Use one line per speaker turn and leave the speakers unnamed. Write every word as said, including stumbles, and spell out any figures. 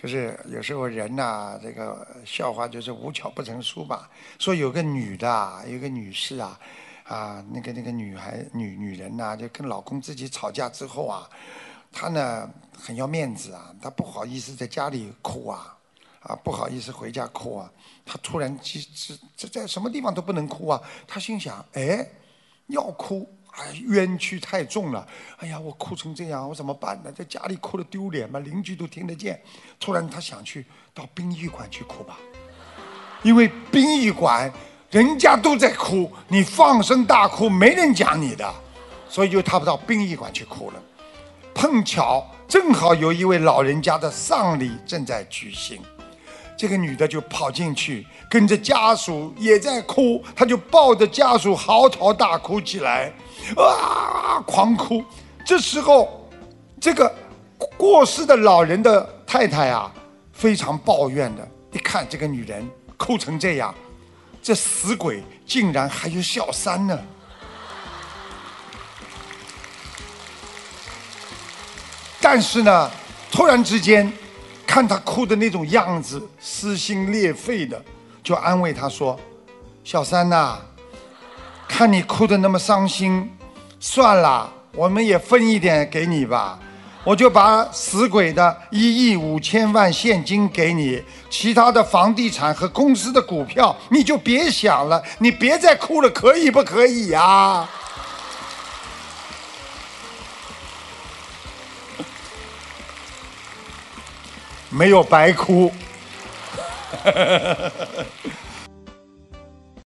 就是有时候人呐、这个笑话就是无巧不成书吧。说有个女的啊，有个女士啊，啊，那个那个女孩女女人呐、就跟老公自己吵架之后啊，她呢很要面子啊，她不好意思在家里哭啊，啊不好意思回家哭啊，她突然这这这在什么地方都不能哭啊，她心想，哎，要哭。哎，冤屈太重了！哎呀，我哭成这样，我怎么办呢？在家里哭得丢脸嘛，邻居都听得见。突然，他想去到殡仪馆去哭吧，因为殡仪馆人家都在哭，你放声大哭，没人讲你的，所以就他到殡仪馆去哭了。碰巧正好有一位老人家的丧礼正在举行。这个女的就跑进去，跟着家属也在哭，她就抱着家属嚎啕大哭起来，啊，狂哭。这时候，这个过世的老人的太太啊，非常抱怨的，一看这个女人哭成这样，这死鬼竟然还有小三呢。但是呢，突然之间，看他哭的那种样子，撕心裂肺的，就安慰他说：“小三呐、啊，看你哭得那么伤心，算了，我们也分一点给你吧。我就把死鬼的一亿五千万现金给你，其他的房地产和公司的股票你就别想了，你别再哭了，可以不可以呀？”没有白哭。